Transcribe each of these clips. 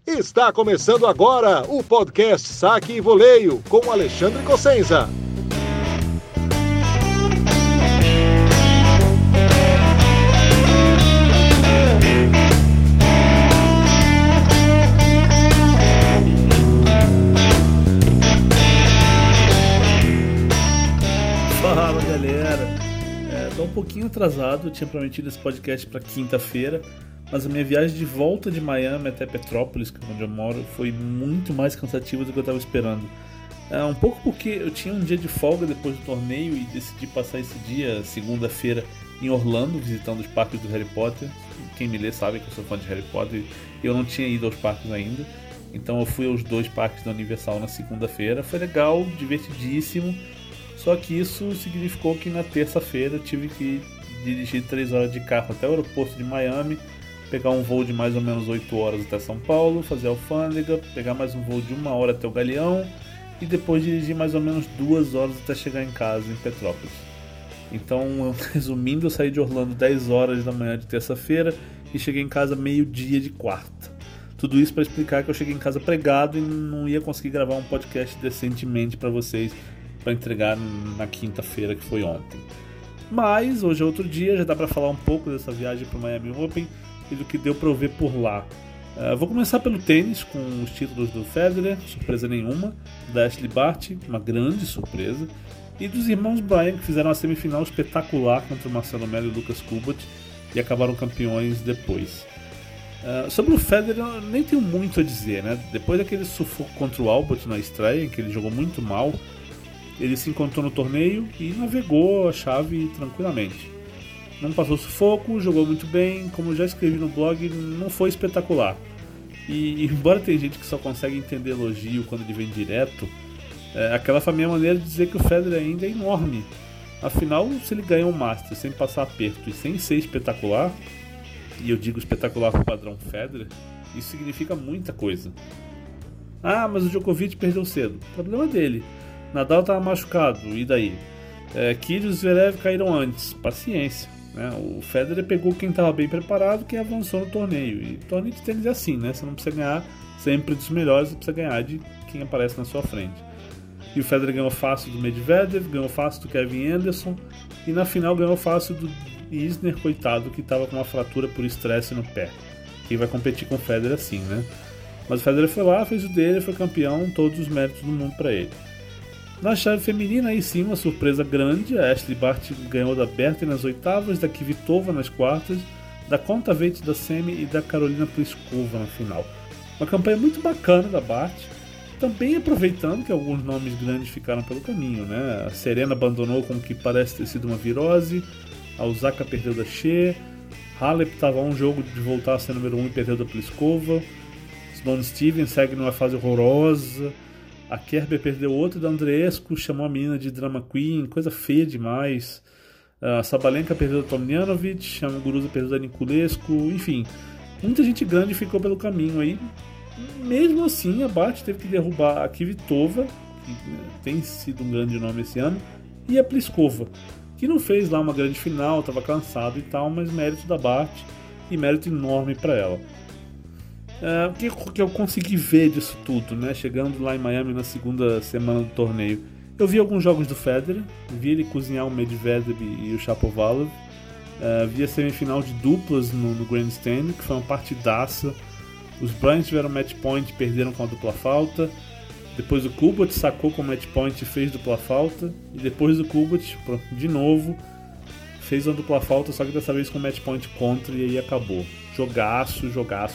Está começando agora o podcast Saque e Voleio com Alexandre Cossenza. Fala galera, tô um pouquinho atrasado, eu tinha prometido esse podcast para quinta-feira, mas a minha viagem de volta de Miami até Petrópolis, que é onde eu moro, foi muito mais cansativa do que eu estava esperando. Um pouco porque eu tinha um dia de folga depois do torneio e decidi passar esse dia, segunda-feira, em Orlando, visitando os parques do Harry Potter. Quem me lê sabe que eu sou fã de Harry Potter e eu não tinha ido aos parques ainda. Então eu fui aos 2 parques da Universal na segunda-feira, foi legal, divertidíssimo. Só que isso significou que na terça-feira eu tive que dirigir 3 horas de carro até o aeroporto de Miami, pegar um voo de mais ou menos 8 horas até São Paulo, fazer a alfândega, pegar mais um voo de 1 hora até o Galeão e depois dirigir mais ou menos 2 horas até chegar em casa em Petrópolis. Então, resumindo, eu saí de Orlando 10 horas da manhã de terça-feira e cheguei em casa meio-dia de quarta. Tudo isso para explicar que eu cheguei em casa pregado e não ia conseguir gravar um podcast decentemente para vocês para entregar na quinta-feira, que foi ontem. Mas hoje é outro dia, já dá para falar um pouco dessa viagem para o Miami Open e do que deu para eu ver por lá. Vou começar pelo tênis, com os títulos do Federer, surpresa nenhuma, da Ashley Barty, uma grande surpresa, e dos irmãos Bryan, que fizeram uma semifinal espetacular contra o Marcelo Melo e o Lucas Kubot e acabaram campeões depois. Sobre o Federer, eu nem tenho muito a dizer, né? Depois daquele sufoco contra o Albot na estreia, em que ele jogou muito mal, ele se encontrou no torneio e navegou a chave tranquilamente. Não passou sufoco, jogou muito bem, como eu já escrevi no blog, não foi espetacular. E embora tenha gente que só consegue entender elogio quando ele vem direto, aquela foi a minha maneira de dizer que o Federer ainda é enorme. Afinal, se ele ganha um Master sem passar aperto e sem ser espetacular, e eu digo espetacular pro padrão Federer, isso significa muita coisa. Mas o Djokovic perdeu cedo. O problema é dele. Nadal estava machucado, e daí? Kyrgios e Zverev caíram antes, paciência, né? O Federer pegou quem estava bem preparado, quem avançou no torneio. E torneio de tênis é assim, né? Você não precisa ganhar sempre dos melhores, você precisa ganhar de quem aparece na sua frente. E o Federer ganhou fácil do Medvedev, ganhou fácil do Kevin Anderson, e na final ganhou fácil do Isner, coitado, que estava com uma fratura por estresse no pé. Quem vai competir com o Federer assim, né? Mas o Federer foi lá, fez o dele, foi campeão, todos os méritos do mundo para ele. Na chave feminina, aí sim, uma surpresa grande. A Ashley Barty ganhou da Berthen nas oitavas, da Kvitova nas quartas, da Kontaveit da semi e da Karolina Pliskova na final. Uma campanha muito bacana da Barty, também aproveitando que alguns nomes grandes ficaram pelo caminho, né? A Serena abandonou com o que parece ter sido uma virose, a Osaka perdeu da Shea, Halep estava a um jogo de voltar a ser número 1 e perdeu da Pliskova, Sloane Stevens segue numa fase horrorosa, a Kerber perdeu outro da Andreescu, chamou a menina de drama queen, coisa feia demais. A Sabalenka perdeu da Tomljanovic, a Muguruza perdeu da Niculescu, enfim. Muita gente grande ficou pelo caminho aí. Mesmo assim, a Barty teve que derrubar a Kvitova, que tem sido um grande nome esse ano, e a Pliskova, que não fez lá uma grande final, estava cansado e tal, mas mérito da Barty e mérito enorme para ela. O que eu consegui ver disso tudo, né? Chegando lá em Miami na segunda semana do torneio, eu vi alguns jogos do Federer, vi ele cozinhar o Medvedev e o Shapovalov, vi a semifinal de duplas no Grandstand, que foi uma partidaça. Os Bryan tiveram match point e perderam com a dupla falta. Depois o Kubot sacou com match point e fez dupla falta, e depois o Kubot, de novo, fez uma dupla falta, só que dessa vez com match point contra, e aí acabou. Jogaço.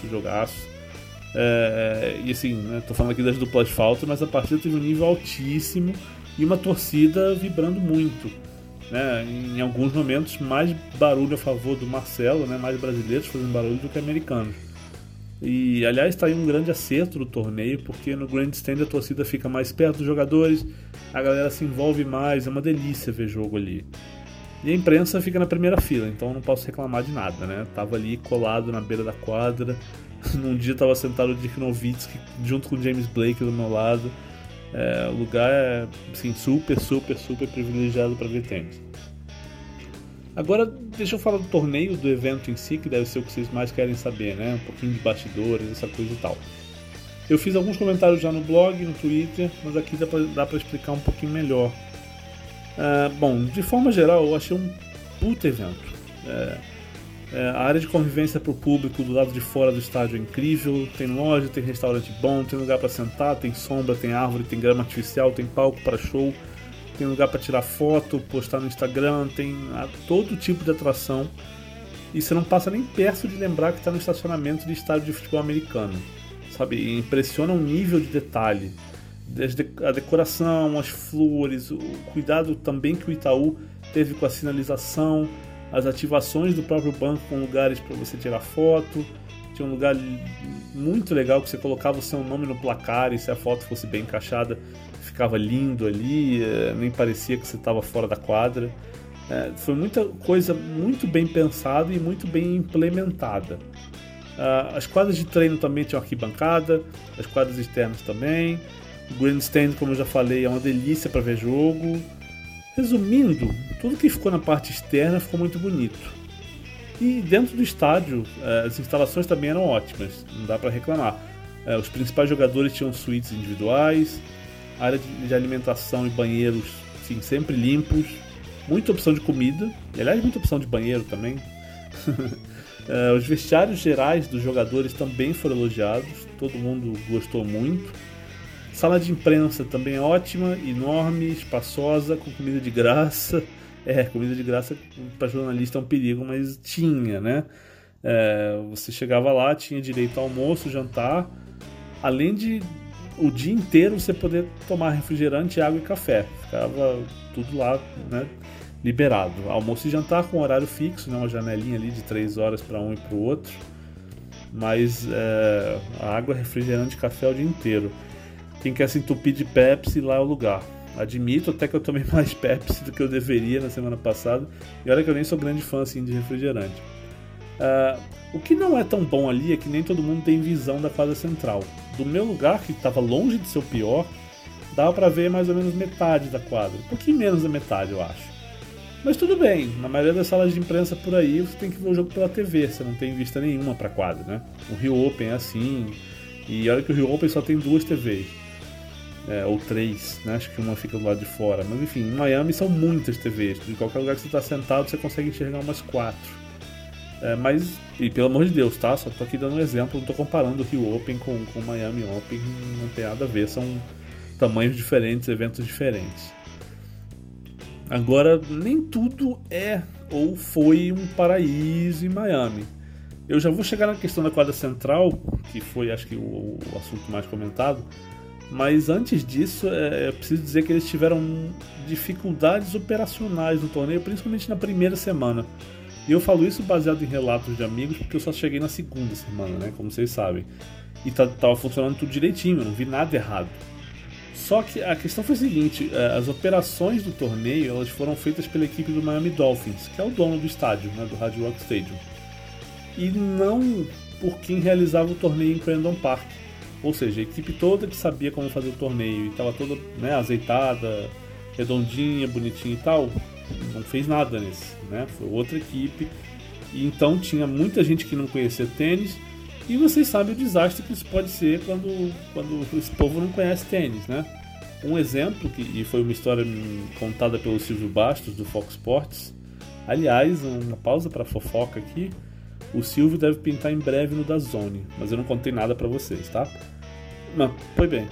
E assim, né, tô falando aqui das duplas faltas, mas a partida teve um nível altíssimo e uma torcida vibrando muito, né? Em alguns momentos mais barulho a favor do Marcelo, né? Mais brasileiros fazendo barulho do que americanos. E aliás, está aí um grande acerto do torneio, porque no Grandstand a torcida fica mais perto dos jogadores, a galera se envolve mais, é uma delícia ver jogo ali. E a imprensa fica na primeira fila, então eu não posso reclamar de nada, né? Tava ali colado na beira da quadra. Num dia tava sentado o Dirk Nowitzki junto com o James Blake do meu lado. O lugar é assim, super privilegiado para ver tênis. Agora deixa eu falar do torneio, do evento em si, que deve ser o que vocês mais querem saber, né? Um pouquinho de bastidores, essa coisa e tal. Eu fiz alguns comentários já no blog, no Twitter, mas aqui dá pra explicar um pouquinho melhor. Bom, de forma geral, eu achei um puta evento. A área de convivência para o público do lado de fora do estádio é incrível. Tem loja, tem restaurante bom, tem lugar para sentar, tem sombra, tem árvore, tem grama artificial, tem palco para show, tem lugar para tirar foto, postar no Instagram, tem todo tipo de atração. E você não passa nem perto de lembrar que está no estacionamento de estádio de futebol americano. Sabe? E impressiona o nível de detalhe. A decoração, as flores, o cuidado também que o Itaú teve com a sinalização, as ativações do próprio banco com lugares para você tirar foto. Tinha um lugar muito legal que você colocava o seu nome no placar e se a foto fosse bem encaixada ficava lindo ali, nem parecia que você estava fora da quadra. Foi muita coisa muito bem pensada e muito bem implementada. As quadras de treino também tinham arquibancada, as quadras externas também. O grandstand, como eu já falei, é uma delícia para ver jogo. Resumindo, tudo que ficou na parte externa ficou muito bonito. E dentro do estádio, as instalações também eram ótimas, não dá para reclamar. Os principais jogadores tinham suítes individuais, área de alimentação e banheiros sim, sempre limpos, muita opção de comida, e aliás muita opção de banheiro também. Os vestiários gerais dos jogadores também foram elogiados, todo mundo gostou muito. Sala de imprensa também é ótima, enorme, espaçosa, com comida de graça. Comida de graça para jornalista é um perigo, mas tinha, né? Você chegava lá, tinha direito ao almoço, jantar, além de o dia inteiro você poder tomar refrigerante, água e café. Ficava tudo lá, né, liberado. Almoço e jantar com horário fixo, né, uma janelinha ali de 3 horas para um e para o outro. Mas a água, refrigerante e café o dia inteiro. Quem quer se entupir de Pepsi, lá é o lugar. Admito até que eu tomei mais Pepsi do que eu deveria na semana passada. E olha que eu nem sou grande fã assim, de refrigerante. O que não é tão bom ali é que nem todo mundo tem visão da quadra central. Do meu lugar, que estava longe de ser o pior, dava para ver mais ou menos metade da quadra. Um pouquinho menos da metade, eu acho. Mas tudo bem, na maioria das salas de imprensa por aí você tem que ver o jogo pela TV, você não tem vista nenhuma para a quadra, né? O Rio Open é assim, e olha que o Rio Open só tem 2 TVs. Ou 3, né? Acho que uma fica do lado de fora. Mas enfim, em Miami são muitas TVs. De qualquer lugar que você está sentado, você consegue enxergar umas 4. Mas, e pelo amor de Deus, tá? Só tô aqui dando um exemplo, não tô comparando o Rio Open com o Miami Open, não tem nada a ver, são tamanhos diferentes, eventos diferentes. Agora, nem tudo é ou foi um paraíso em Miami. Eu já vou chegar na questão da quadra central, que foi, acho que, o assunto mais comentado. Mas antes disso, eu preciso dizer que eles tiveram dificuldades operacionais no torneio, principalmente na primeira semana. E eu falo isso baseado em relatos de amigos, porque eu só cheguei na segunda semana, né? Como vocês sabem. E tava funcionando tudo direitinho, eu não vi nada errado. Só que a questão foi a seguinte, as operações do torneio elas foram feitas pela equipe do Miami Dolphins, que é o dono do estádio, né, do Hard Rock Stadium. E não por quem realizava o torneio em Crandon Park. Ou seja, a equipe toda que sabia como fazer o torneio e estava toda, né, azeitada, redondinha, bonitinha e tal, não fez nada nesse, né? Foi outra equipe. E então tinha muita gente que não conhecia tênis. E vocês sabem o desastre que isso pode ser quando esse povo não conhece tênis, né? Um exemplo, e foi uma história contada pelo Silvio Bastos, do Fox Sports. Aliás, uma pausa para fofoca aqui. O Silvio deve pintar em breve no DAZN, mas eu não contei nada pra vocês, tá? Mas, pois bem.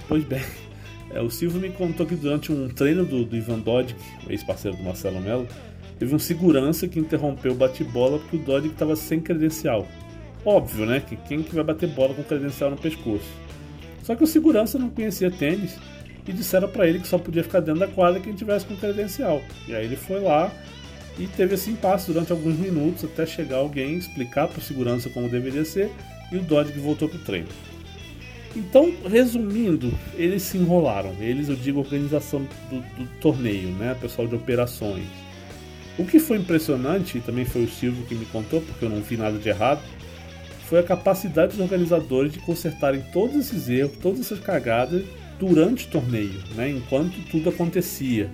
O Silvio me contou que durante um treino do Ivan Dodig, ex-parceiro do Marcelo Melo, teve um segurança que interrompeu o bate-bola porque o Dodig estava sem credencial. Óbvio, né? Que quem que vai bater bola com credencial no pescoço? Só que o segurança não conhecia tênis e disseram pra ele que só podia ficar dentro da quadra quem tivesse com credencial. E aí ele foi lá e teve esse impasse durante alguns minutos até chegar alguém explicar para o segurança como deveria ser e o Dodig voltou para o treino. Então, resumindo, eles se enrolaram. Eles, eu digo, organização do torneio, né? Pessoal de operações. O que foi impressionante, e também foi o Silvio que me contou, porque eu não vi nada de errado, foi a capacidade dos organizadores de consertarem todos esses erros, todas essas cagadas durante o torneio, né? Enquanto tudo acontecia.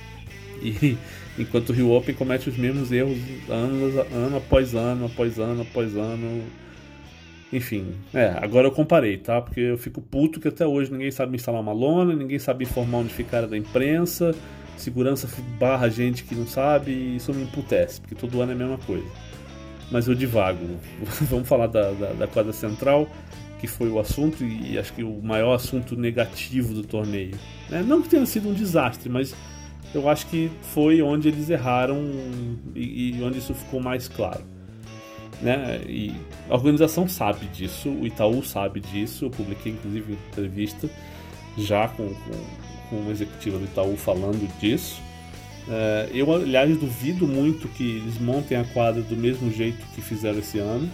E enquanto o Rio Open comete os mesmos erros ano após ano. Enfim, agora eu comparei, tá? Porque eu fico puto que até hoje ninguém sabe instalar uma lona, ninguém sabe informar onde fica a área da imprensa, segurança barra gente que não sabe, e isso me emputece, porque todo ano é a mesma coisa. Mas eu divago. Vamos falar da quadra central, que foi o assunto, e acho que o maior assunto negativo do torneio. Não que tenha sido um desastre, mas eu acho que foi onde eles erraram e onde isso ficou mais claro. E a organização sabe disso, o Itaú sabe disso, eu publiquei inclusive entrevista já com uma executiva do Itaú falando disso. Eu, aliás, duvido muito que eles montem a quadra do mesmo jeito que fizeram esse ano,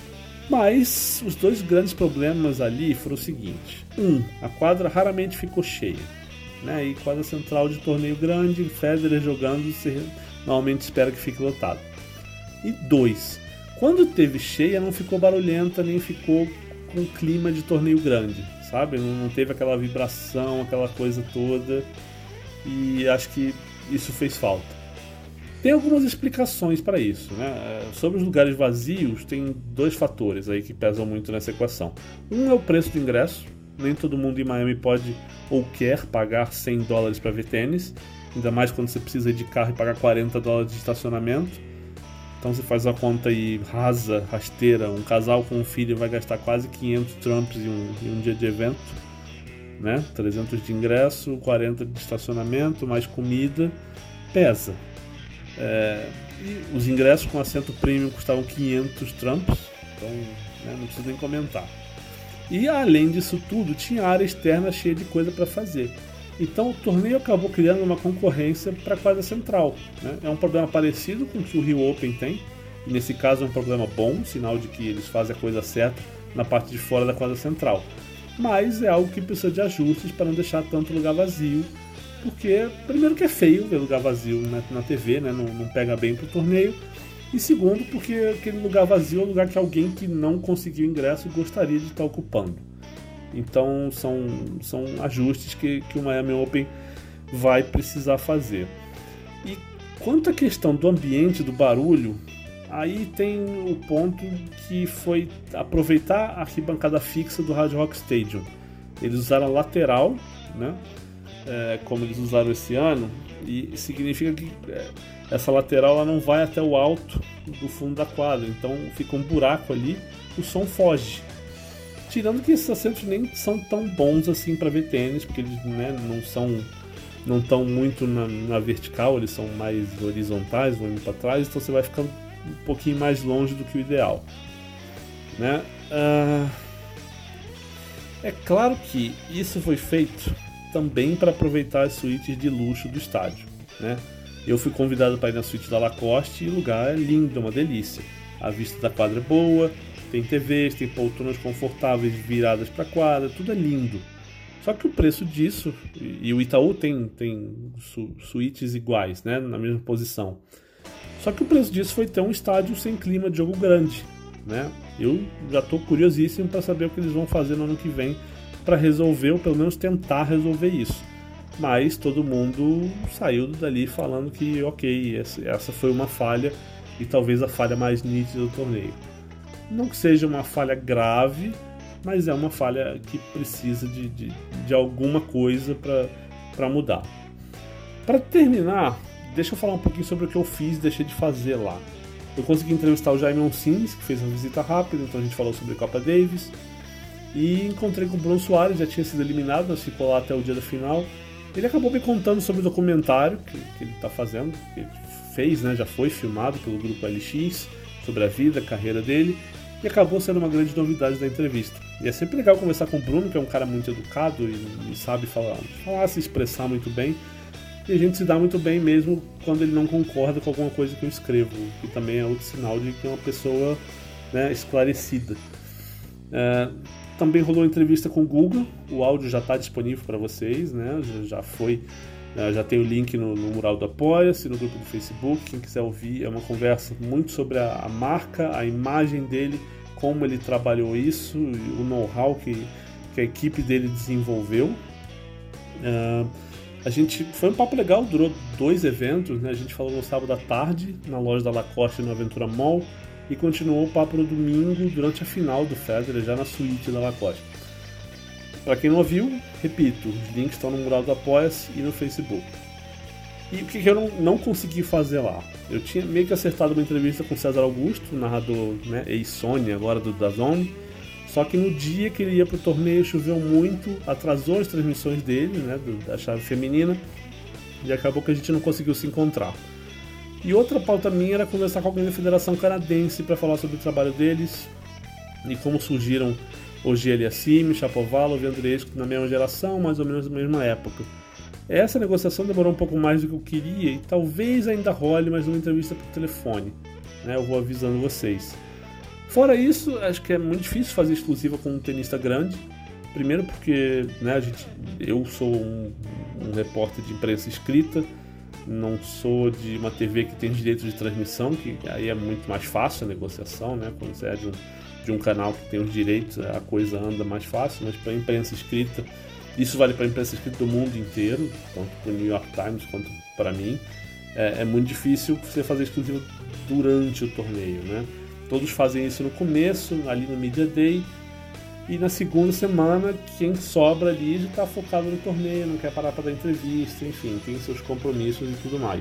mas os dois grandes problemas ali foram o seguinte: a quadra raramente ficou cheia, e quadra central de torneio grande, Federer jogando, você normalmente espera que fique lotado. E 2, quando teve cheia, não ficou barulhenta, nem ficou com clima de torneio grande, sabe? Não teve aquela vibração, aquela coisa toda, e acho que isso fez falta. Tem algumas explicações para isso, Sobre os lugares vazios, tem 2 fatores aí que pesam muito nessa equação. É o preço do ingresso. Nem todo mundo em Miami pode ou quer pagar $100 para ver tênis, ainda mais quando você precisa ir de carro e pagar $40 de estacionamento. Então você faz a conta aí rasteira, um casal com um filho vai gastar quase 500 trumps em um dia de evento, 300 de ingresso, 40 de estacionamento, mais comida, pesa. E os ingressos com assento premium custavam 500 trumps, então não precisa nem comentar. E além disso tudo, tinha área externa cheia de coisa para fazer. Então o torneio acabou criando uma concorrência para a quadra central. É um problema parecido com o que o Rio Open tem, e nesse caso é um problema bom, sinal de que eles fazem a coisa certa na parte de fora da quadra central. Mas é algo que precisa de ajustes para não deixar tanto lugar vazio, porque primeiro que é feio ver lugar vazio na TV, não pega bem pro torneio, e segundo porque aquele lugar vazio é um lugar que alguém que não conseguiu ingresso gostaria de estar ocupando. Então são ajustes que o Miami Open vai precisar fazer. E quanto à questão do ambiente, do barulho, aí tem o ponto que foi aproveitar a arquibancada fixa do Hard Rock Stadium. Eles usaram a lateral, como eles usaram esse ano, e significa que essa lateral ela não vai até o alto do fundo da quadra, então fica um buraco ali, o som foge. Tirando que esses assentos nem são tão bons assim para ver tênis, porque eles não estão muito na vertical, eles são mais horizontais, vão indo para trás, então você vai ficando um pouquinho mais longe do que o ideal. É claro que isso foi feito também para aproveitar as suítes de luxo do estádio. Eu fui convidado para ir na suíte da Lacoste e o lugar é lindo, é uma delícia. A vista da quadra é boa, tem TVs, tem poltronas confortáveis viradas para a quadra, tudo é lindo. Só que o preço disso, e o Itaú tem suítes iguais, na mesma posição. Só que o preço disso foi ter um estádio sem clima de jogo grande. Eu já estou curiosíssimo para saber o que eles vão fazer no ano que vem para resolver, ou pelo menos tentar resolver isso. Mas todo mundo saiu dali falando que ok, essa foi uma falha e talvez a falha mais nítida do torneio. Não que seja uma falha grave, mas é uma falha que precisa de alguma coisa para mudar. Para terminar, deixa eu falar um pouquinho sobre o que eu fiz e deixei de fazer lá. Eu consegui entrevistar o Jaime Oncines, que fez uma visita rápida, então a gente falou sobre a Copa Davis. E encontrei com o Bruno Soares, já tinha sido eliminado, mas ficou lá até o dia da final. Ele acabou me contando sobre o documentário que ele está fazendo, que ele fez, já foi filmado pelo grupo LX, sobre a vida, a carreira dele. E acabou sendo uma grande novidade da entrevista. E é sempre legal conversar com o Bruno, que é um cara muito educado e sabe falar, se expressar muito bem. E a gente se dá muito bem mesmo quando ele não concorda com alguma coisa que eu escrevo, que também é outro sinal de que é uma pessoa esclarecida. Também rolou entrevista com o Guga, o áudio já está disponível para vocês, já tem o link no mural do Apoia-se, no grupo do Facebook, quem quiser ouvir, é uma conversa muito sobre a marca, a imagem dele, como ele trabalhou isso, o know-how que a equipe dele desenvolveu. Foi um papo legal, durou 2 eventos, A gente falou no sábado à tarde, na loja da Lacoste no Aventura Mall, e continuou o papo no domingo durante a final do Federer, já na suíte da Lacoste. Para quem não ouviu, repito, os links estão no mural do Apoia-se e no Facebook. E o que eu não consegui fazer lá? Eu tinha meio que acertado uma entrevista com o César Augusto, narrador, né, ex-Sony, agora do DAZN, só que no dia que ele ia pro torneio choveu muito, atrasou as transmissões dele, né, da chave feminina, e acabou que a gente não conseguiu se encontrar. E outra pauta minha era conversar com alguém da Federação Canadense para falar sobre o trabalho deles e como surgiram Ogier Aliassime, Shapovalov e Andreescu na mesma geração, mais ou menos na mesma época. Essa negociação demorou um pouco mais do que eu queria e talvez ainda role mais uma entrevista por telefone, né? Eu vou avisando vocês. Fora isso, acho que é muito difícil fazer exclusiva com um tenista grande. Primeiro porque, né, eu sou um repórter de imprensa escrita, não sou de uma TV que tem direito de transmissão, que aí é muito mais fácil a negociação, né? Quando você é de um canal que tem os direitos, a coisa anda mais fácil, mas para a imprensa escrita, isso vale para a imprensa escrita do mundo inteiro, tanto para o New York Times quanto para mim, é muito difícil você fazer exclusivo durante o torneio, né? Todos fazem isso no começo, ali no Media Day, e na segunda semana quem sobra ali já está focado no torneio, não quer parar para dar entrevista, enfim, tem seus compromissos e tudo mais.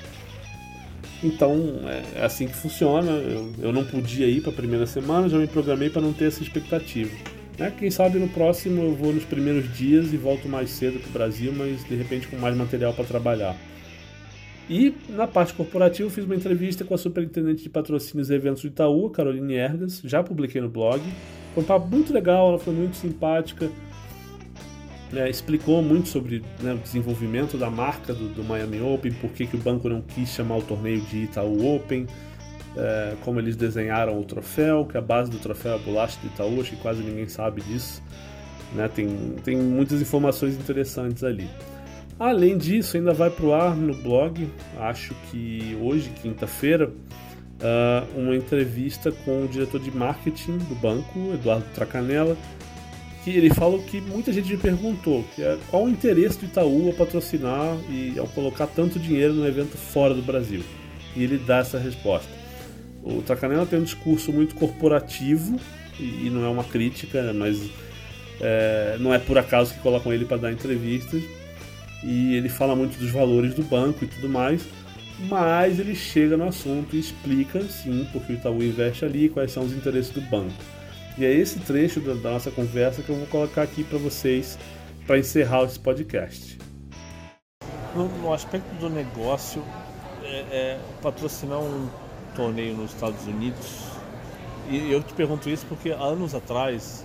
Então é assim que funciona. Eu não podia ir para a primeira semana, já me programei para não ter essa expectativa, né? Quem sabe no próximo eu vou nos primeiros dias e volto mais cedo para o Brasil, mas de repente com mais material para trabalhar. E na parte corporativa eu fiz uma entrevista com a superintendente de patrocínios e eventos do Itaú, Caroline Ergas, já publiquei no blog. Foi um papo muito legal, ela foi muito simpática, explicou muito sobre, né, o desenvolvimento da marca do Miami Open, por que o banco não quis chamar o torneio de Itaú Open, como eles desenharam o troféu, que a base do troféu é a bolacha do Itaú, acho que quase ninguém sabe disso, né? Tem muitas informações interessantes ali. Além disso, ainda vai pro ar no blog, acho que hoje, quinta-feira, uma entrevista com o diretor de marketing do banco, Eduardo Tracanella, que ele falou que muita gente me perguntou qual o interesse do Itaú ao patrocinar e ao colocar tanto dinheiro no evento fora do Brasil. E ele dá essa resposta. O Tracanella tem um discurso muito corporativo, e não é uma crítica, mas não é por acaso que colocam ele para dar entrevistas, e ele fala muito dos valores do banco e tudo mais, mas ele chega no assunto e explica, sim, porque o Itaú investe ali, quais são os interesses do banco. E é esse trecho da nossa conversa que eu vou colocar aqui para vocês, para encerrar esse podcast. No aspecto do negócio, patrocinar um torneio nos Estados Unidos, e eu te pergunto isso porque anos atrás,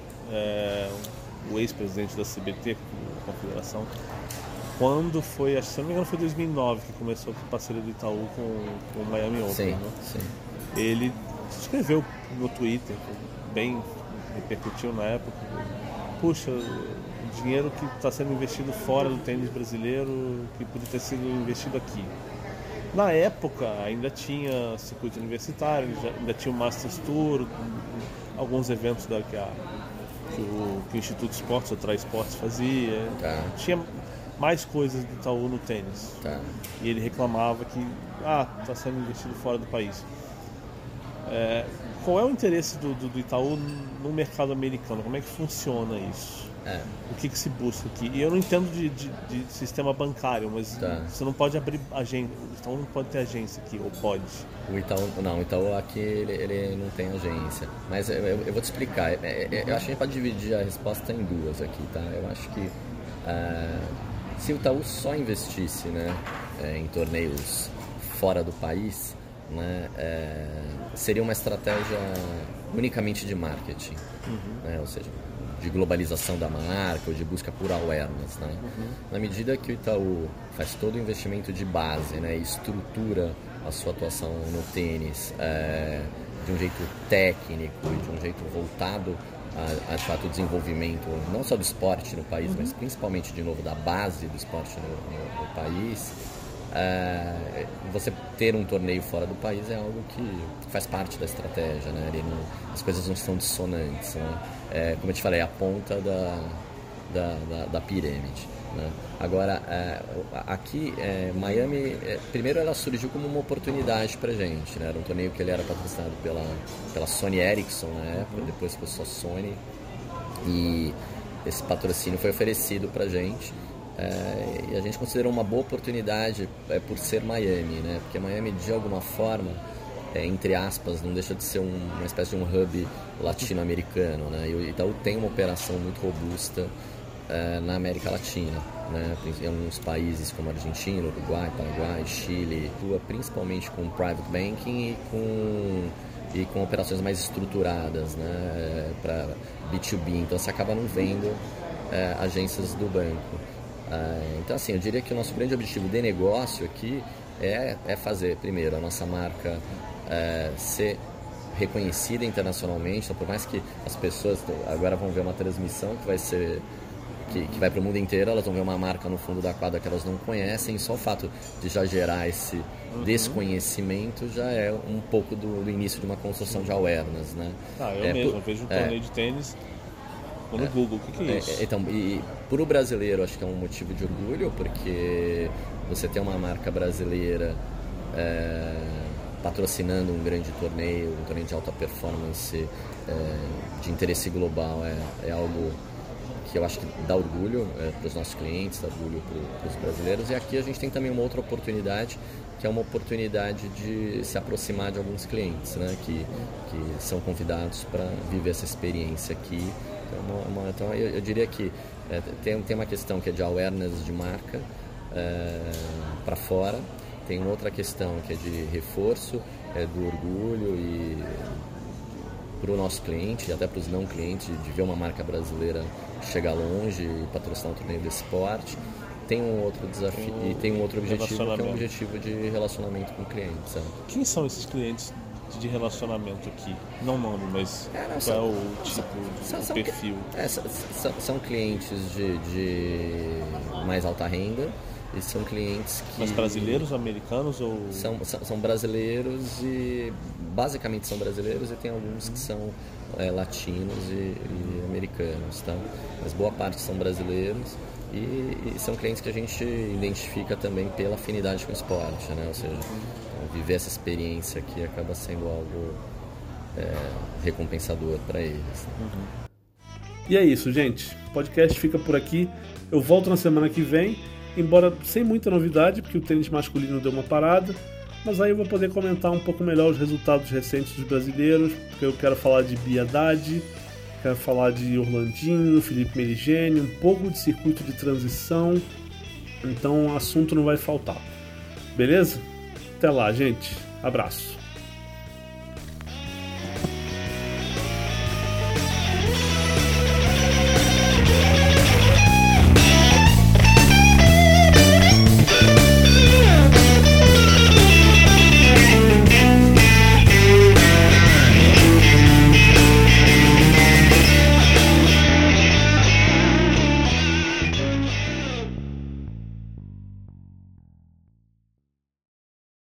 o ex-presidente da CBT, da Confederação, quando foi, se não me engano foi 2009 que começou a parceria do Itaú com o Miami Open, sim, né? Sim. Ele escreveu no Twitter, bem repercutiu na época, puxa, o dinheiro que está sendo investido fora do tênis brasileiro, que podia ter sido investido aqui. Na época ainda tinha circuito universitário, ainda tinha o Masters Tour, alguns eventos que o Instituto Esportes, o Trai Esportes fazia, tinha mais coisas do Itaú no tênis. E ele reclamava que está sendo investido fora do país. Qual é o interesse do Itaú no mercado americano? Como é que funciona isso? O que se busca aqui? E eu não entendo de sistema bancário, mas você não pode abrir agência. O Itaú não pode ter agência aqui, ou pode? O Itaú aqui ele não tem agência. Mas eu vou te explicar. Eu acho que a gente pode dividir a resposta em duas aqui, tá? Eu acho que se o Itaú só investisse, né, em torneios fora do país, né, seria uma estratégia unicamente de marketing, né, ou seja, de globalização da marca ou de busca por awareness, né? Na medida que o Itaú faz todo o investimento de base, né, e estrutura a sua atuação no tênis de um jeito técnico e de um jeito voltado a de fato o desenvolvimento não só do esporte no país, mas principalmente de novo da base do esporte no país, você ter um torneio fora do país é algo que faz parte da estratégia, né? As coisas não são dissonantes, né? Como eu te falei, a ponta da pirâmide, né? Agora, aqui, Miami, primeiro ela surgiu como uma oportunidade pra gente, né? Era um torneio que ele era patrocinado pela Sony Ericsson na época, depois foi só Sony, e esse patrocínio foi oferecido pra gente, e a gente considerou uma boa oportunidade por ser Miami, né? Porque Miami, de alguma forma, entre aspas, não deixa de ser uma espécie de um hub latino-americano, né? E o Itaú tem uma operação muito robusta na América Latina, né? Em alguns países como Argentina, Uruguai, Paraguai, Chile, atua principalmente com private banking e com operações mais estruturadas, né? Para B2B, então você acaba não vendo agências do banco. Então, assim, eu diria que o nosso grande objetivo de negócio aqui é fazer, primeiro, a nossa marca ser reconhecida internacionalmente. Então, por mais que as pessoas agora vão ver uma transmissão que vai ser que vai para o mundo inteiro, elas vão ver uma marca no fundo da quadra que elas não conhecem, só o fato de já gerar esse desconhecimento já é um pouco do início de uma construção de awareness, né? Eu mesmo vejo um torneio de tênis no Google, o que é isso? Então, e para o brasileiro acho que é um motivo de orgulho, porque você tem uma marca brasileira patrocinando um grande torneio, um torneio de alta performance de interesse global, é algo que eu acho que dá orgulho para os nossos clientes, dá orgulho para os brasileiros. E aqui a gente tem também uma outra oportunidade, que é uma oportunidade de se aproximar de alguns clientes, né, que são convidados para viver essa experiência aqui. Então eu diria que tem uma questão que é de awareness de marca para fora, tem uma outra questão que é de reforço do orgulho e para o nosso cliente e até para os não clientes, de ver uma marca brasileira chegar longe e patrocinar um torneio desse porte. Tem um outro desafio e tem um outro objetivo, que é um objetivo de relacionamento com clientes. Sabe? Quem são esses clientes de relacionamento aqui? Não nome, mas qual é o tipo, o perfil? São clientes de mais alta renda. E são clientes que... Mas brasileiros, americanos ou... São brasileiros e... Basicamente são brasileiros e tem alguns que são latinos e americanos, tá? Mas boa parte são brasileiros e são clientes que a gente identifica também pela afinidade com o esporte, né? Ou seja, viver essa experiência aqui acaba sendo algo recompensador para eles. E é isso, gente. O podcast fica por aqui. Eu volto na semana que vem, embora sem muita novidade, porque o tênis masculino deu uma parada, mas aí eu vou poder comentar um pouco melhor os resultados recentes dos brasileiros, porque eu quero falar de Bia Haddad, quero falar de Orlandinho, Felipe Meligeni, um pouco de circuito de transição, então o assunto não vai faltar. Beleza? Até lá, gente. Abraço.